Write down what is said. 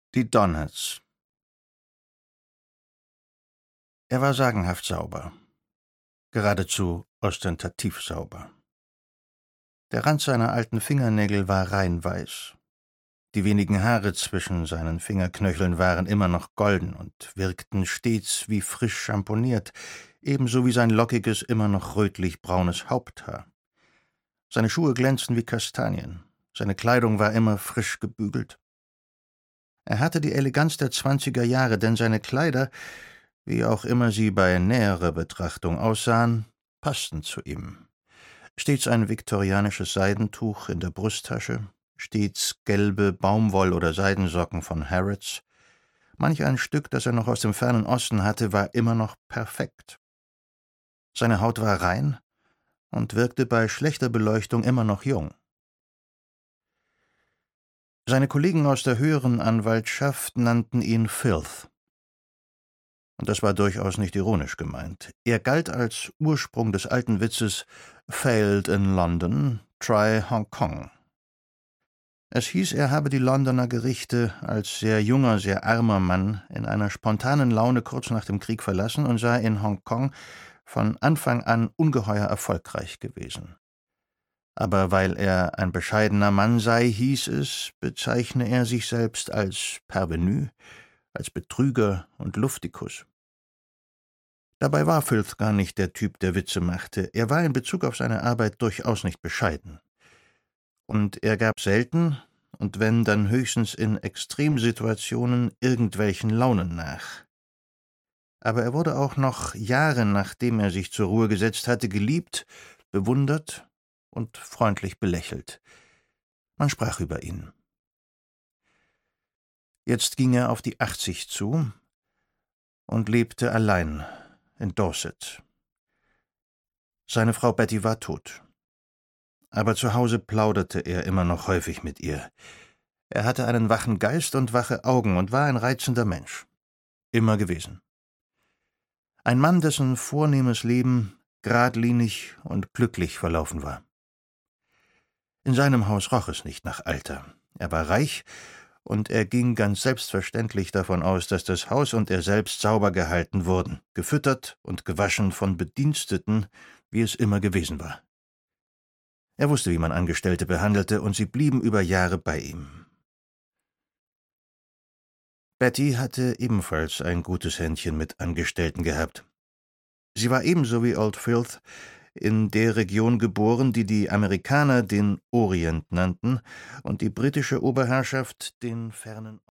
Die Donners. Er war sagenhaft sauber, geradezu ostentativ sauber. Der Rand seiner alten Fingernägel war rein weiß. Die wenigen Haare zwischen seinen Fingerknöcheln waren immer noch golden und wirkten stets wie frisch schamponiert, ebenso wie sein lockiges, immer noch rötlich-braunes Haupthaar. Seine Schuhe glänzten wie Kastanien, seine Kleidung war immer frisch gebügelt. Er hatte die Eleganz der 20er Jahre, denn seine Kleider, wie auch immer sie bei näherer Betrachtung aussahen, passten zu ihm. Stets ein viktorianisches Seidentuch in der Brusttasche, stets gelbe Baumwoll- oder Seidensocken von Harrods. Manch ein Stück, das er noch aus dem fernen Osten hatte, war immer noch perfekt. Seine Haut war rein und wirkte bei schlechter Beleuchtung immer noch jung. Seine Kollegen aus der höheren Anwaltschaft nannten ihn Filth. Und das war durchaus nicht ironisch gemeint. Er galt als Ursprung des alten Witzes »Failed in London, try Hong Kong«. Es hieß, er habe die Londoner Gerichte als sehr junger, sehr armer Mann in einer spontanen Laune kurz nach dem Krieg verlassen und sei in Hongkong von Anfang an ungeheuer erfolgreich gewesen. Aber weil er ein bescheidener Mann sei, hieß es, bezeichne er sich selbst als Parvenu, als Betrüger und Luftikus. Dabei war Filth gar nicht der Typ, der Witze machte. Er war in Bezug auf seine Arbeit durchaus nicht bescheiden. Und er gab selten, und wenn, dann höchstens in Extremsituationen, irgendwelchen Launen nach. Aber er wurde auch noch Jahre, nachdem er sich zur Ruhe gesetzt hatte, geliebt, bewundert und freundlich belächelt. Man sprach über ihn. Jetzt ging er auf die 80 zu und lebte allein in Dorset. Seine Frau Betty war tot. Aber zu Hause plauderte er immer noch häufig mit ihr. Er hatte einen wachen Geist und wache Augen und war ein reizender Mensch. Immer gewesen. Ein Mann, dessen vornehmes Leben geradlinig und glücklich verlaufen war. In seinem Haus roch es nicht nach Alter. Er war reich, und er ging ganz selbstverständlich davon aus, dass das Haus und er selbst sauber gehalten wurden, gefüttert und gewaschen von Bediensteten, wie es immer gewesen war. Er wusste, wie man Angestellte behandelte, und sie blieben über Jahre bei ihm. Betty hatte ebenfalls ein gutes Händchen mit Angestellten gehabt. Sie war ebenso wie Old Filth in der Region geboren, die die Amerikaner den Orient nannten und die britische Oberherrschaft den fernen